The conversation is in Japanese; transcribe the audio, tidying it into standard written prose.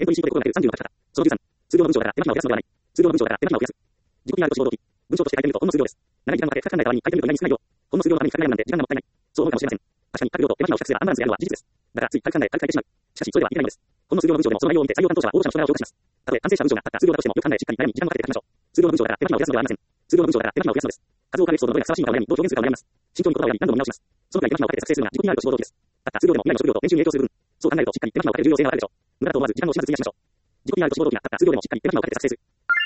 エントリーシートで心がける30の書き方。その13、数量の文章だから手間暇を減らすのではない。数量の文章だから手間暇を増やす。自己 PR と志望動機。文章として書いてみるとほんの数量です。長い時間をかけ書き考えた割に書いてみると意外に少ない量。ほんの数量のために書き考えるなんて時間がもったいない。そう思うかもしれません。確かに書く量と手間暇を比較すればアンバランスであるのは事実です。だからつい書き考え、書いてしまう。しかしそれではいけないのです。ほんの数量の文章でもその内容を見て採用担当者は応募者の人柄を評価します。たとえ完成した文章があった数量だとしてもよく考えしっかり悩み時間をかけて書きましょう。数量の文章だから手間暇を増やすのではありません。数量の文章だから手間暇を増やすのです。数を数えるエピソードのどれがふさわしいのかを悩みどう表現するかを悩みます。慎重に言葉を選び何度も見直します。そのくらい手間暇をかけて作成するのが自己 PR と志望動機です。たった数量でも未来の職業と年収に影響する分。そう考えるとしっかり手間暇をかける重要性があるでしょう。無駄だと思わず時間の惜しまず費やしましょう。自己 PR と志望動機がたった数量でもしっかり手間暇をかけて作成する。